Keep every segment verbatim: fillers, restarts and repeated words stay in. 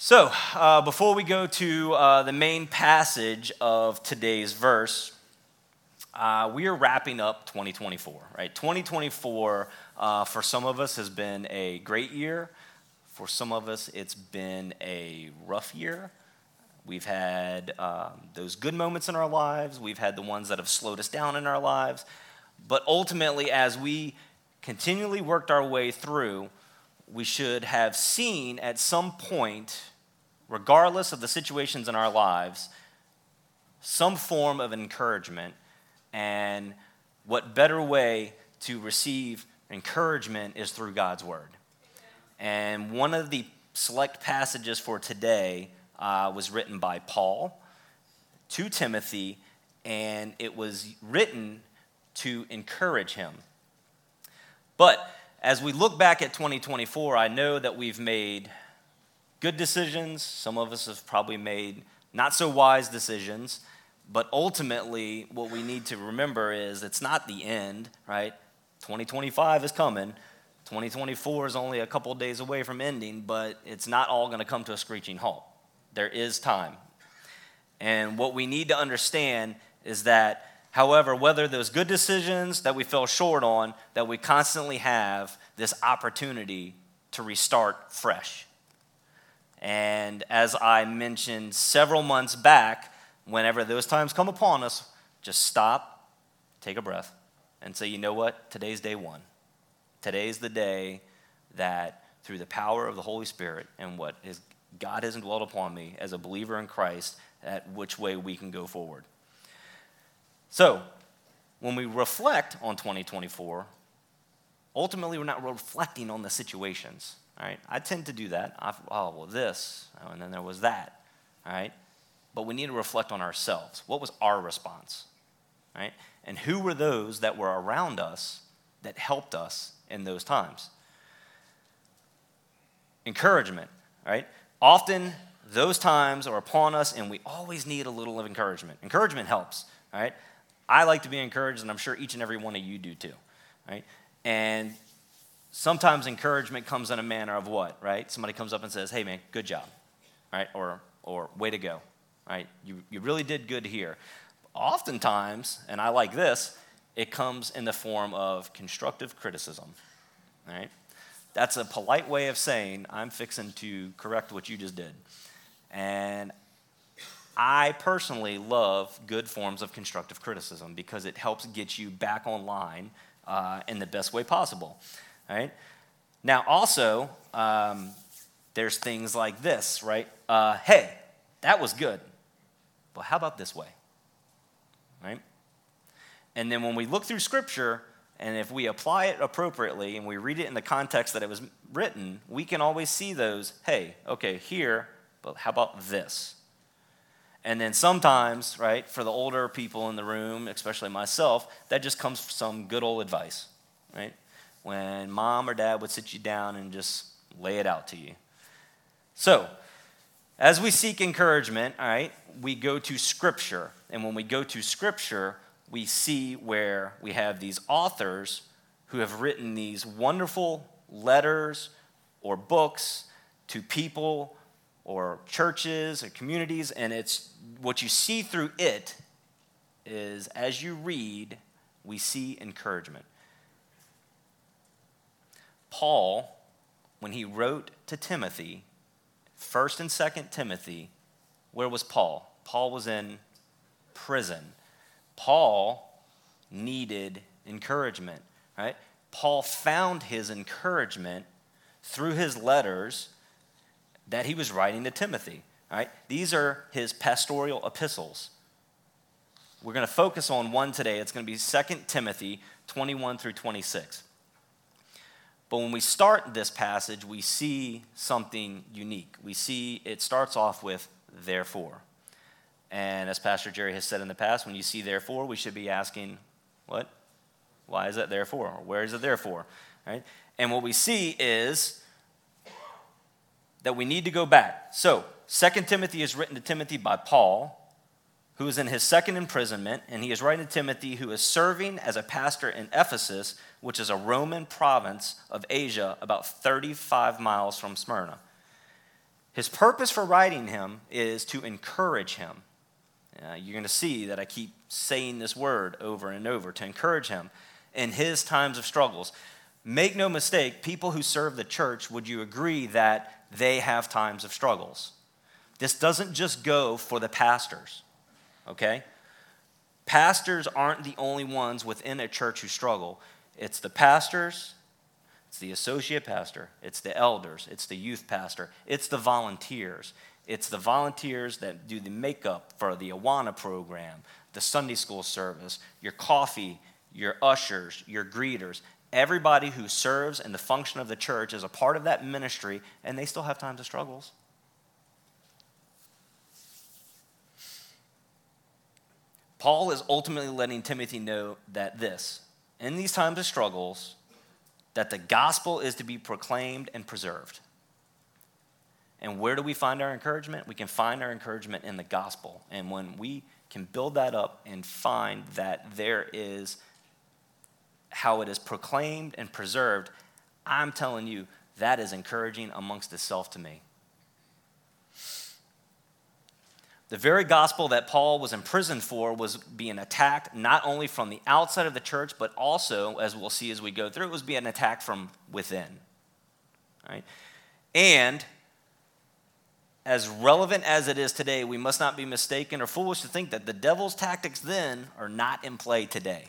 So, uh, before we go to uh, the main passage of today's verse, uh, we are wrapping up twenty twenty-four, right? twenty twenty-four, uh, for some of us, has been a great year. For some of us, it's been a rough year. We've had um, those good moments in our lives. We've had the ones that have slowed us down in our lives. But ultimately, as we continually worked our way through, we should have seen at some point, regardless of the situations in our lives, some form of encouragement. And what better way to receive encouragement is through God's word. And one of the select passages for today uh, was written by Paul to Timothy, and it was written to encourage him. But as we look back at twenty twenty-four, I know that we've made good decisions. Some of us have probably made not so wise decisions. But ultimately, what we need to remember is it's not the end, right? twenty twenty-five is coming. twenty twenty-four is only a couple of days away from ending, but it's not all going to come to a screeching halt. There is time. And what we need to understand is that, however, whether those good decisions that we fell short on, that we constantly have this opportunity to restart fresh. And as I mentioned several months back, whenever those times come upon us, just stop, take a breath, and say, you know what? Today's day one. Today's the day that through the power of the Holy Spirit and what is God has indwelled upon me as a believer in Christ, at which way we can go forward. So, when we reflect on twenty twenty-four, ultimately we're not reflecting on the situations, all right? I tend to do that. I've, oh, well, this, and then there was that, all right? But we need to reflect on ourselves. What was our response, right? And who were those that were around us that helped us in those times? Encouragement, right? Often those times are upon us, and we always need a little of encouragement. Encouragement helps, right? I like to be encouraged, and I'm sure each and every one of you do too, right? And sometimes encouragement comes in a manner of what, right? Somebody comes up and says, hey, man, good job, right? Or, or way to go. Right? You you really did good here. Oftentimes, and I like this, it comes in the form of constructive criticism. Right? That's a polite way of saying, I'm fixing to correct what you just did. And I personally love good forms of constructive criticism because it helps get you back online uh, in the best way possible. Right? Now, also, um, there's things like this, right? Uh, hey, that was good. But how about this way, right? And then when we look through Scripture, and if we apply it appropriately and we read it in the context that it was written, we can always see those, hey, okay, here, but how about this? And then sometimes, right, for the older people in the room, especially myself, that just comes from some good old advice, right? When mom or dad would sit you down and just lay it out to you. So, as we seek encouragement, all right, we go to Scripture. And when we go to Scripture, we see where we have these authors who have written these wonderful letters or books to people or churches or communities. And it's what you see through it is, as you read, we see encouragement. Paul, when he wrote to Timothy, First and Second Timothy, where was Paul? Paul was in prison. Paul needed encouragement, right? Paul found his encouragement through his letters that he was writing to Timothy, right? These are his pastoral epistles. We're going to focus on one today. It's going to be Second Timothy twenty-one through twenty-six. But when we start this passage, we see something unique. We see it starts off with therefore. And as Pastor Jerry has said in the past, when you see therefore, we should be asking, what? Why is that therefore? Or where is it therefore? Right? And what we see is that we need to go back. So, Second Timothy is written to Timothy by Paul, who is in his second imprisonment, and he is writing to Timothy, who is serving as a pastor in Ephesus, which is a Roman province of Asia, about thirty-five miles from Smyrna. His purpose for writing him is to encourage him. Uh, you're going to see that I keep saying this word over and over, to encourage him in his times of struggles. Make no mistake, people who serve the church, would you agree that they have times of struggles? This doesn't just go for the pastors, okay? Pastors aren't the only ones within a church who struggle. It's the pastors, it's the associate pastor, it's the elders, it's the youth pastor, it's the volunteers. It's the volunteers that do the makeup for the Awana program, the Sunday school service, your coffee, your ushers, your greeters. Everybody who serves in the function of the church is a part of that ministry, and they still have times of struggles. Paul is ultimately letting Timothy know that this, in these times of struggles, that the gospel is to be proclaimed and preserved. And where do we find our encouragement? We can find our encouragement in the gospel. And when we can build that up and find that there is how it is proclaimed and preserved, I'm telling you, that is encouraging amongst itself to me. The very gospel that Paul was imprisoned for was being attacked not only from the outside of the church, but also, as we'll see as we go through, it was being attacked from within. Right? And as relevant as it is today, we must not be mistaken or foolish to think that the devil's tactics then are not in play today.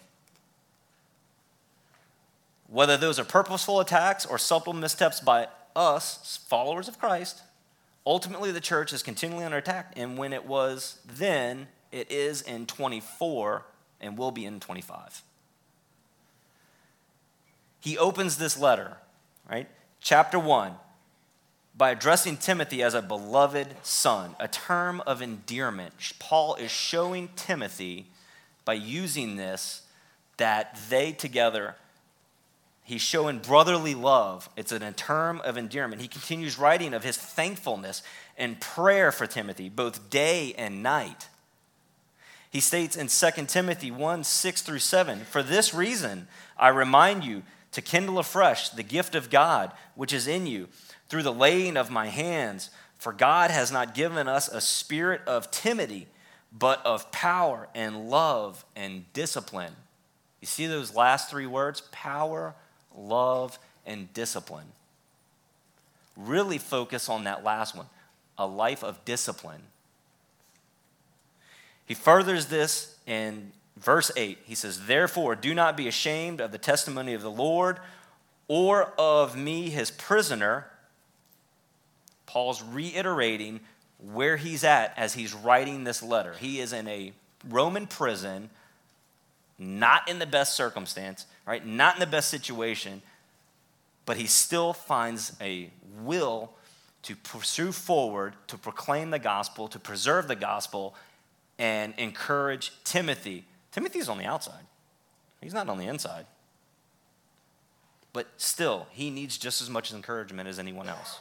Whether those are purposeful attacks or subtle missteps by us, followers of Christ, ultimately the church is continually under attack. And when it was then, it is in twenty-four and will be in twenty-five. He opens this letter, right? Chapter one, by addressing Timothy as a beloved son, a term of endearment. Paul is showing Timothy by using this that they together, he's showing brotherly love. It's a term of endearment. He continues writing of his thankfulness and prayer for Timothy, both day and night. He states in Second Timothy one, six through seven, "For this reason I remind you to kindle afresh the gift of God which is in you, through the laying of my hands. For God has not given us a spirit of timidity, but of power and love and discipline." You see those last three words? Power, love, and discipline. Really focus on that last one, a life of discipline. He furthers this in verse eight. He says, "Therefore, do not be ashamed of the testimony of the Lord or of me, his prisoner." Paul's reiterating where he's at as he's writing this letter. He is in a Roman prison, not in the best circumstance, right? Not in the best situation, but he still finds a will to pursue forward, to proclaim the gospel, to preserve the gospel, and encourage Timothy. Timothy's on the outside. He's not on the inside. But still, he needs just as much encouragement as anyone else.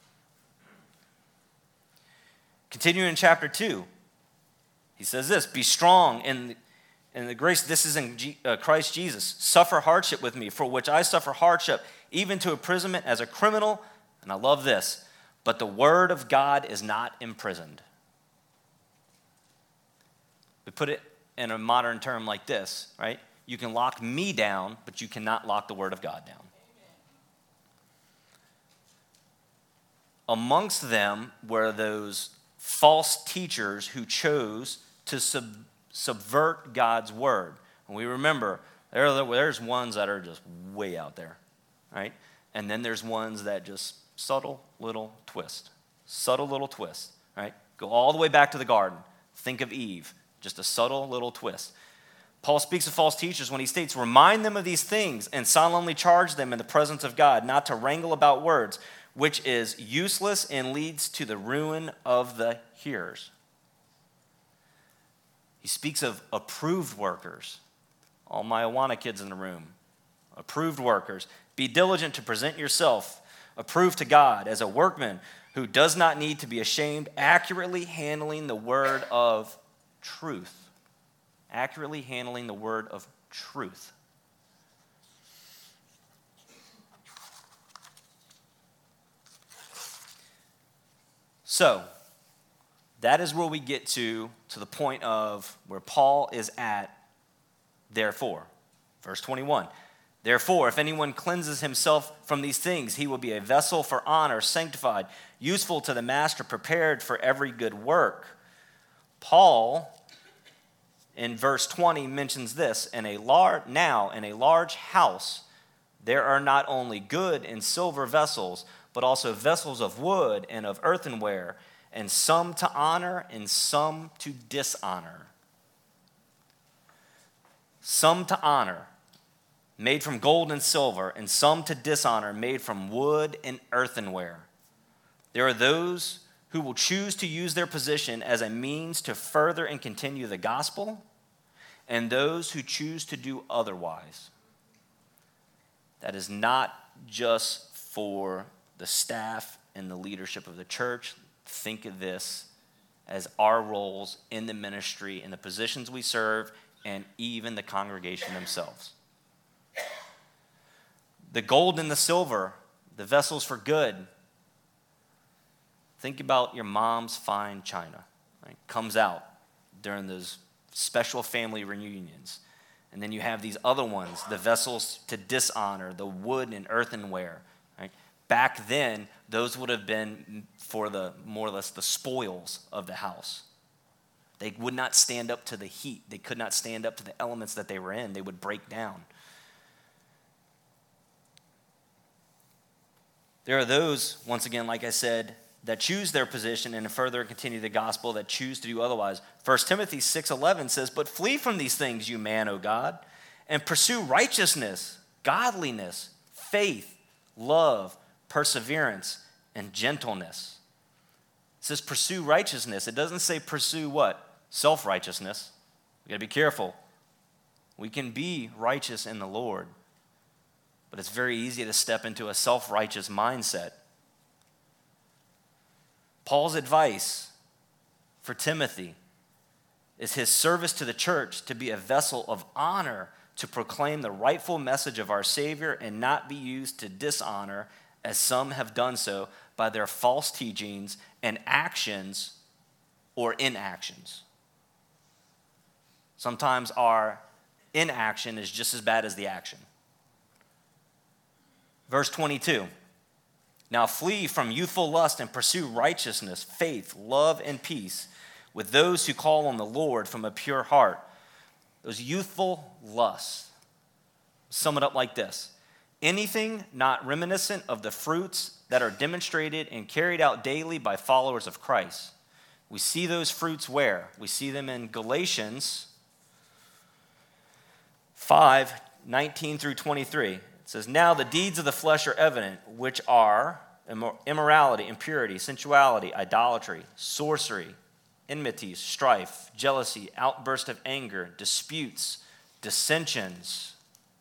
Continuing in chapter two, he says this, "Be strong in, in the grace, this is in G, uh, Christ Jesus. Suffer hardship with me, for which I suffer hardship, even to imprisonment as a criminal." And I love this, "But the word of God is not imprisoned." We put it in a modern term like this, right? You can lock me down, but you cannot lock the word of God down. Amongst them were those false teachers who chose to sub, subvert God's word. And we remember, there, there's ones that are just way out there, right? And then there's ones that just subtle little twist, subtle little twist, right? Go all the way back to the garden. Think of Eve, just a subtle little twist. Paul speaks of false teachers when he states, "Remind them of these things and solemnly charge them in the presence of God, not to wrangle about words, which is useless and leads to the ruin of the hearers." He speaks of approved workers. All my Awana kids in the room. Approved workers. "Be diligent to present yourself approved to God as a workman who does not need to be ashamed, accurately handling the word of truth." Accurately handling the word of truth. So, that is where we get to, to the point of where Paul is at, therefore. Verse twenty-one. Therefore, if anyone cleanses himself from these things, he will be a vessel for honor, sanctified, useful to the master, prepared for every good work. Paul, in verse twenty, mentions this, in a lar- now in a large house, there are not only good and silver vessels, but also vessels of wood and of earthenware, and some to honor and some to dishonor. Some to honor, made from gold and silver, and some to dishonor, made from wood and earthenware. There are those who will choose to use their position as a means to further and continue the gospel, and those who choose to do otherwise. That is not just for the staff and the leadership of the church. Think of this as our roles in the ministry, in the positions we serve, and even the congregation themselves. The gold and the silver, the vessels for good. Think about your mom's fine china. Right? Comes out during those special family reunions. And then you have these other ones, the vessels to dishonor, the wood and earthenware. Right? Back then, those would have been for the more or less the spoils of the house. They would not stand up to the heat. They could not stand up to the elements that they were in. They would break down. There are those, once again, like I said, that choose their position and further continue the gospel, that choose to do otherwise. First Timothy six eleven says, "But flee from these things, you man, O God, and pursue righteousness, godliness, faith, love, perseverance, and gentleness." It says pursue righteousness. It doesn't say pursue what? Self-righteousness. We got to be careful. We can be righteous in the Lord, but it's very easy to step into a self-righteous mindset. Paul's advice for Timothy is his service to the church to be a vessel of honor, to proclaim the rightful message of our Savior and not be used to dishonor, as some have done so by their false teachings and actions or inactions. Sometimes our inaction is just as bad as the action. Verse twenty-two. Now flee from youthful lust and pursue righteousness, faith, love, and peace with those who call on the Lord from a pure heart. Those youthful lusts. Sum it up like this. Anything not reminiscent of the fruits that are demonstrated and carried out daily by followers of Christ. We see those fruits where? We see them in Galatians five, nineteen through twenty-three. It says, "Now the deeds of the flesh are evident, which are immorality, impurity, sensuality, idolatry, sorcery, enmities, strife, jealousy, outburst of anger, disputes, dissensions,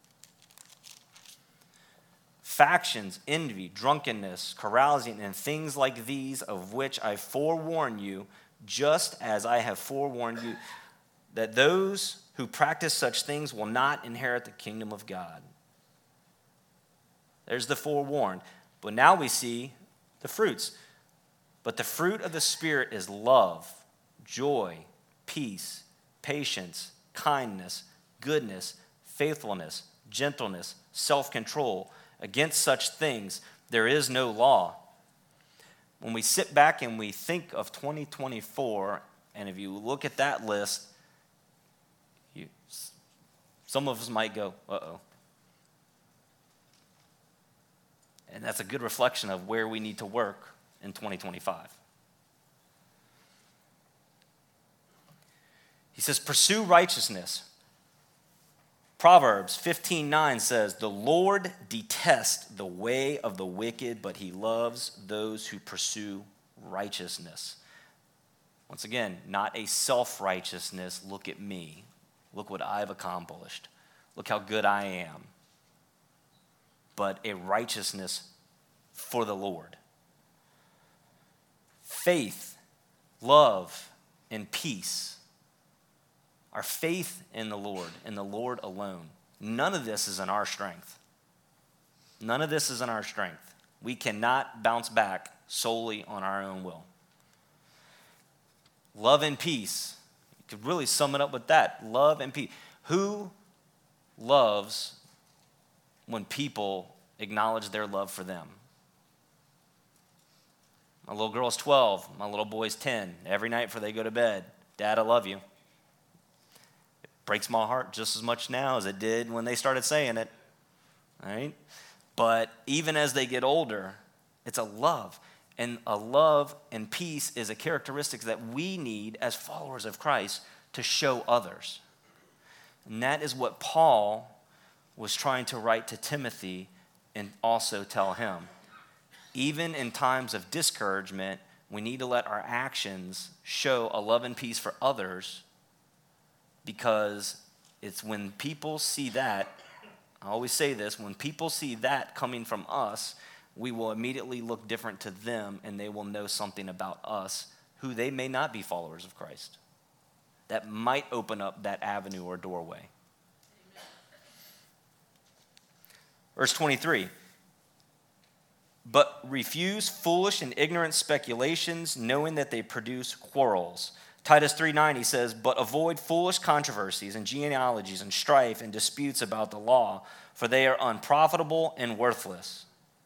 factions, envy, drunkenness, carousing, and things like these, of which I forewarn you, just as I have forewarned you, that those who practice such things will not inherit the kingdom of God." There's the forewarned. But now we see the fruits. But the fruit of the Spirit is love, joy, peace, patience, kindness, goodness, faithfulness, gentleness, self-control. Against such things there is no law. When we sit back and we think of twenty twenty-four, and if you look at that list, you, some of us might go, uh-oh. And that's a good reflection of where we need to work in twenty twenty-five. He says, pursue righteousness. Proverbs fifteen nine says, "The Lord detests the way of the wicked, but he loves those who pursue righteousness." Once again, not a self-righteousness, look at me. Look what I've accomplished. Look how good I am. But a righteousness for the Lord. Faith, love, and peace. Our faith in the Lord, in the Lord alone. None of this is in our strength. None of this is in our strength. We cannot bounce back solely on our own will. Love and peace. You could really sum it up with that. Love and peace. Who loves when people acknowledge their love for them? My little girl's twelve. My little boy's ten. Every night before they go to bed, Dad, I love you. It breaks my heart just as much now as it did when they started saying it. Right? But even as they get older, it's a love. And a love and peace is a characteristic that we need as followers of Christ to show others. And that is what Paul was trying to write to Timothy and also tell him. Even in times of discouragement, we need to let our actions show a love and peace for others, because it's when people see that, I always say this, when people see that coming from us, we will immediately look different to them, and they will know something about us who they may not be followers of Christ. That might open up that avenue or doorway. Verse twenty-three. But refuse foolish and ignorant speculations, knowing that they produce quarrels. Titus three nine, he says, but avoid foolish controversies and genealogies and strife and disputes about the law, for they are unprofitable and worthless.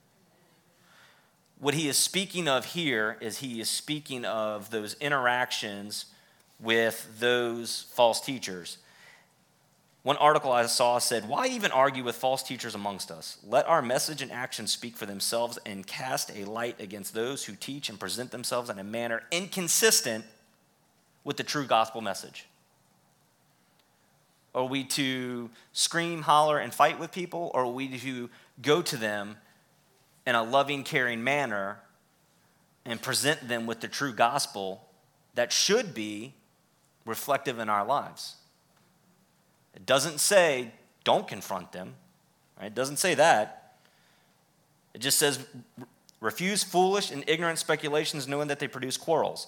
What he is speaking of here is he is speaking of those interactions with those false teachers. One article I saw said, why even argue with false teachers amongst us? Let our message and actions speak for themselves and cast a light against those who teach and present themselves in a manner inconsistent with the true gospel message. Are we to scream, holler, and fight with people, or are we to go to them in a loving, caring manner and present them with the true gospel that should be reflective in our lives? It doesn't say don't confront them, right? It doesn't say that. It just says refuse foolish and ignorant speculations, knowing that they produce quarrels.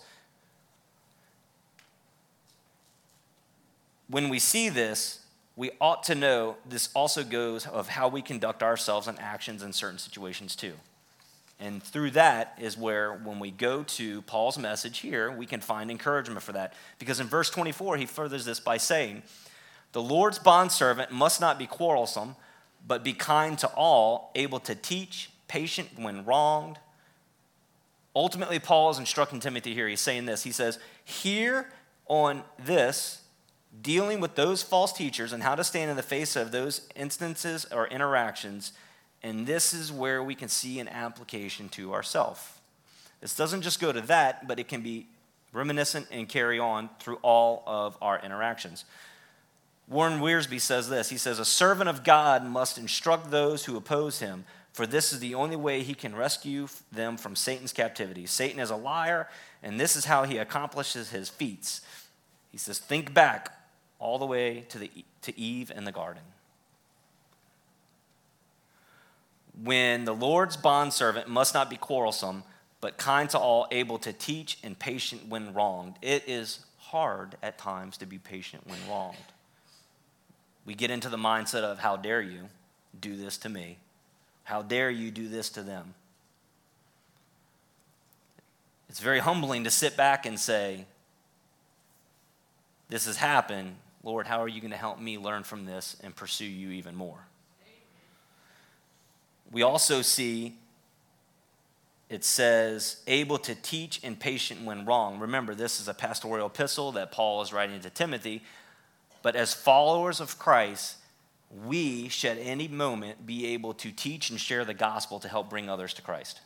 When we see this, we ought to know this also goes of how we conduct ourselves and actions in certain situations too. And through that is where, when we go to Paul's message here, we can find encouragement for that. Because in verse twenty-four, he furthers this by saying, the Lord's bondservant must not be quarrelsome, but be kind to all, able to teach, patient when wronged. Ultimately, Paul is instructing Timothy here. He's saying this. He says, here on this, dealing with those false teachers and how to stand in the face of those instances or interactions, and this is where we can see an application to ourselves. This doesn't just go to that, but it can be reminiscent and carry on through all of our interactions. Warren Wiersbe says this. He says, a servant of God must instruct those who oppose him, for this is the only way he can rescue them from Satan's captivity. Satan is a liar, and this is how he accomplishes his feats. He says, think back all the way to the to Eve in the garden. When the Lord's bondservant must not be quarrelsome, but kind to all, able to teach and patient when wronged. It is hard at times to be patient when wronged. We get into the mindset of, how dare you do this to me? How dare you do this to them? It's very humbling to sit back and say, this has happened. Lord, how are you going to help me learn from this and pursue you even more? We also see it says, able to teach and patient when wrong. Remember, this is a pastoral epistle that Paul is writing to Timothy. But as followers of Christ, we should at any moment be able to teach and share the gospel to help bring others to Christ.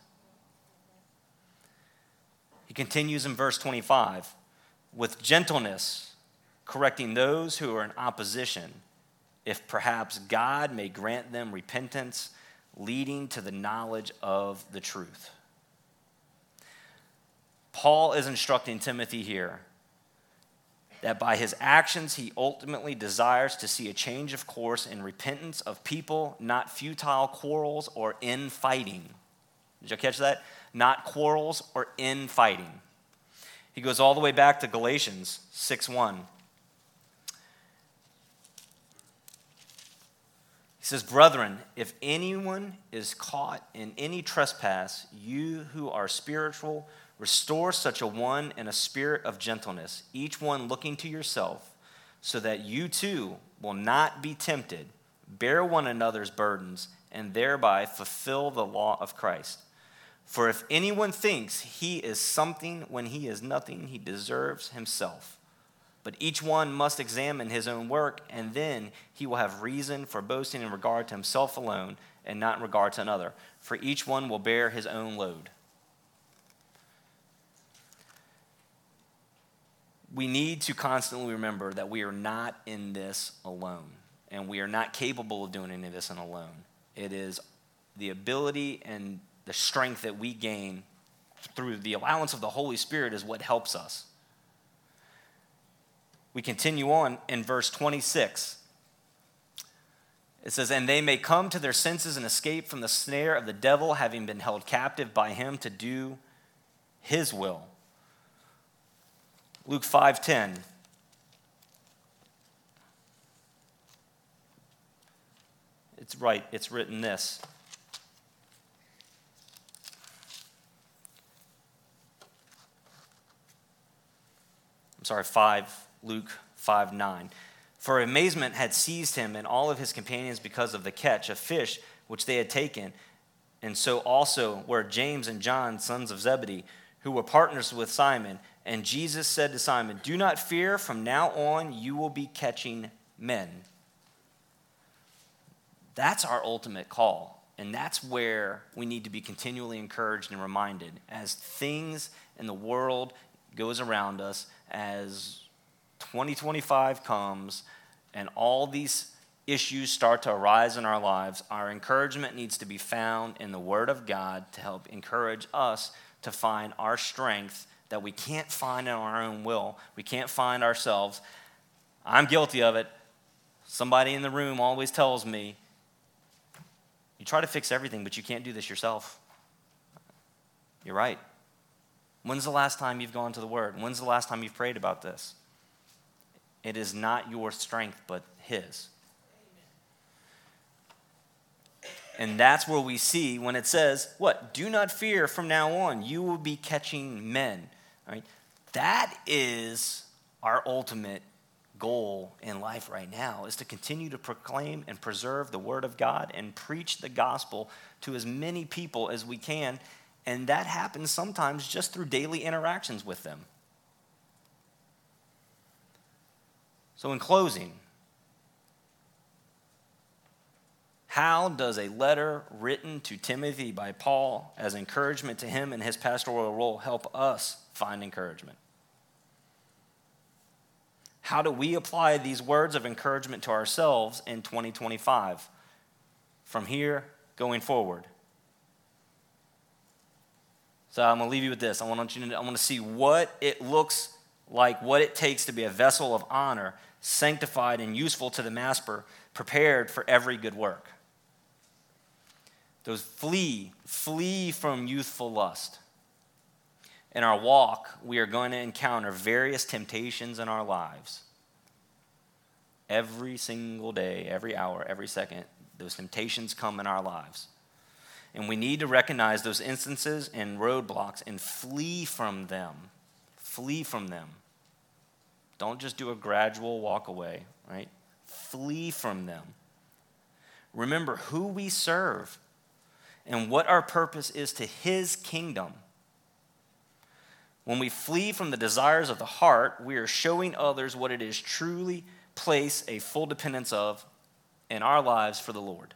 He continues in verse twenty-five, with gentleness, correcting those who are in opposition, if perhaps God may grant them repentance, leading to the knowledge of the truth. Paul is instructing Timothy here that by his actions, he ultimately desires to see a change of course and repentance of people, not futile quarrels or infighting. Did you catch that? Not quarrels or infighting. He goes all the way back to Galatians six one. He says, brethren, if anyone is caught in any trespass, you who are spiritual, Restore such a one in a spirit of gentleness, each one looking to yourself, so that you too will not be tempted. Bear one another's burdens, and thereby fulfill the law of Christ. For if anyone thinks he is something when he is nothing, he deserves himself. But each one must examine his own work, and then he will have reason for boasting in regard to himself alone, and not in regard to another. For each one will bear his own load. We need to constantly remember that we are not in this alone, and we are not capable of doing any of this alone. It is the ability and the strength that we gain through the allowance of the Holy Spirit is what helps us. We continue on in verse twenty-six. It says, "And they may come to their senses and escape from the snare of the devil, having been held captive by him to do his will." Luke five ten. It's right, it's written this. I'm sorry, five, Luke five nine. "For amazement had seized him and all of his companions because of the catch of fish which they had taken, and so also were James and John, sons of Zebedee, who were partners with Simon. And Jesus said to Simon, 'Do not fear, from now on you will be catching men.'" That's our ultimate call. And that's where we need to be continually encouraged and reminded as things in the world goes around us, as twenty twenty-five comes and all these issues start to arise in our lives. Our encouragement needs to be found in the Word of God to help encourage us to find our strength that we can't find in our own will. We can't find ourselves. I'm guilty of it. Somebody in the room always tells me, "You try to fix everything, but you can't do this yourself." You're right. When's the last time you've gone to the Word? When's the last time you've prayed about this? It is not your strength, but His. And that's where we see when it says, what? "Do not fear, from now on you will be catching men." Right? That is our ultimate goal in life right now, is to continue to proclaim and preserve the Word of God and preach the gospel to as many people as we can. And that happens sometimes just through daily interactions with them. So in closing, how does a letter written to Timothy by Paul as encouragement to him in his pastoral role help us find encouragement? How do we apply these words of encouragement to ourselves in twenty twenty-five from here going forward? So I'm going to leave you with this. I want you to, I want to see what it looks like, what it takes to be a vessel of honor, sanctified and useful to the master, prepared for every good work. Those flee, flee from youthful lust. In our walk, we are going to encounter various temptations in our lives. Every single day, every hour, every second, those temptations come in our lives. And we need to recognize those instances and roadblocks and flee from them. Flee from them. Don't just do a gradual walk away, right? Flee from them. Remember who we serve and what our purpose is to His kingdom. When we flee from the desires of the heart, we are showing others what it is truly place a full dependence of in our lives for the Lord.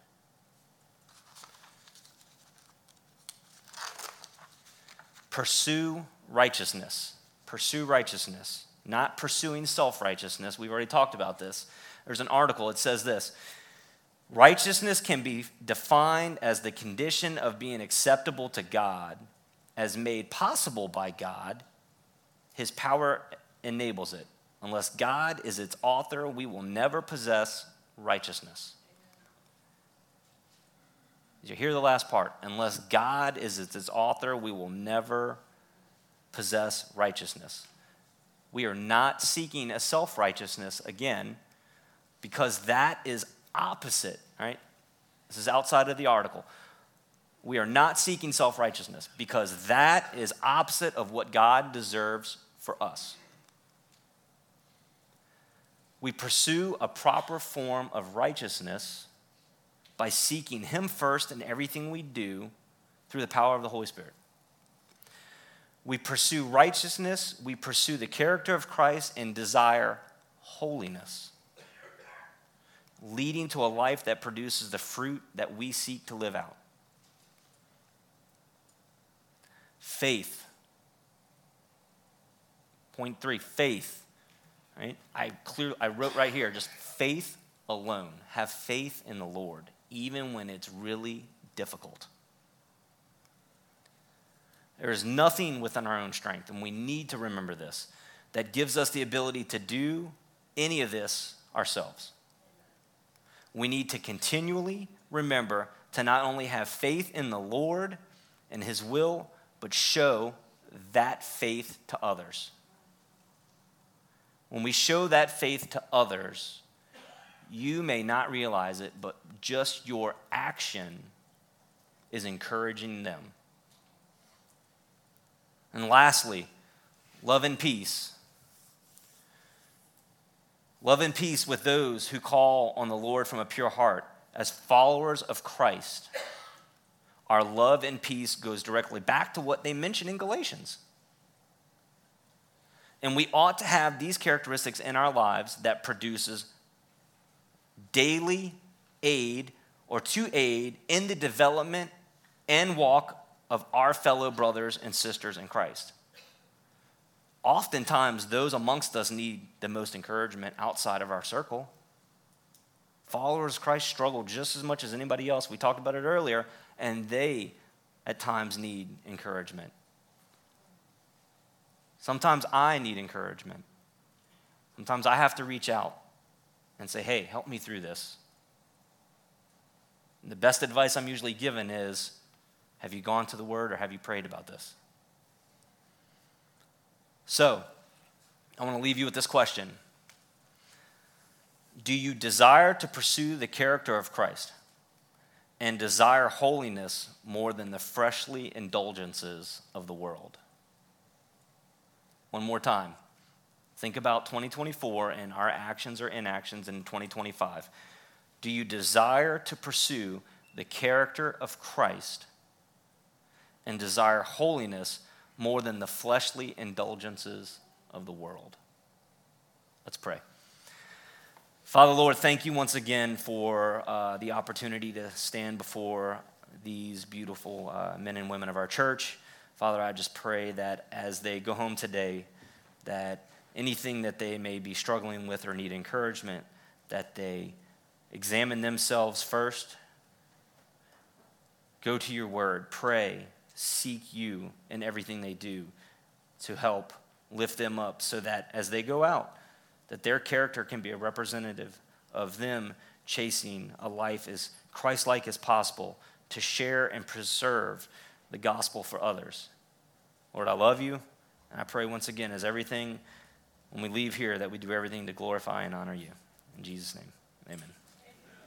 Pursue righteousness. Pursue righteousness. Not pursuing self-righteousness. We've already talked about this. There's an article. It says this: righteousness can be defined as the condition of being acceptable to God, as made possible by God. His power enables it. Unless God is its author, we will never possess righteousness. Did you hear the last part? Unless God is its author, we will never possess righteousness. We are not seeking a self-righteousness again, because that is opposite, right? This is outside of the article. We are not seeking self-righteousness because that is opposite of what God deserves for us. We pursue a proper form of righteousness by seeking him first in everything we do through the power of the Holy Spirit. We pursue righteousness, we pursue the character of Christ, and desire holiness, leading to a life that produces the fruit that we seek to live out. Faith. Point three, faith. Right? I clear, I wrote right here, just faith alone. Have faith in the Lord, even when it's really difficult. There is nothing within our own strength, and we need to remember this, that gives us the ability to do any of this ourselves. We need to continually remember to not only have faith in the Lord and his will, but show that faith to others. When we show that faith to others, you may not realize it, but just your action is encouraging them. And lastly, love and peace. Love and peace with those who call on the Lord from a pure heart. As followers of Christ, our love and peace goes directly back to what they mentioned in Galatians. And we ought to have these characteristics in our lives that produces daily aid or to aid in the development and walk of our fellow brothers and sisters in Christ. Oftentimes, those amongst us need the most encouragement outside of our circle. Followers of Christ struggle just as much as anybody else. We talked about it earlier, and they at times need encouragement. Sometimes I need encouragement. Sometimes I have to reach out and say, hey, help me through this. And the best advice I'm usually given is, have you gone to the Word or have you prayed about this? So, I want to leave you with this question. Do you desire to pursue the character of Christ and desire holiness more than the fleshly indulgences of the world? One more time. Think about twenty twenty-four and our actions or inactions in twenty twenty-five. Do you desire to pursue the character of Christ and desire holiness more than the fleshly indulgences of the world? Let's pray. Father, Lord, thank you once again for uh, the opportunity to stand before these beautiful uh, men and women of our church. Father, I just pray that as they go home today, that anything that they may be struggling with or need encouragement, that they examine themselves first, go to your word, pray, seek you in everything they do to help lift them up so that as they go out, that their character can be a representative of them chasing a life as Christ-like as possible to share and preserve the gospel for others. Lord, I love you, and I pray once again as everything, when we leave here, that we do everything to glorify and honor you. In Jesus' name, amen.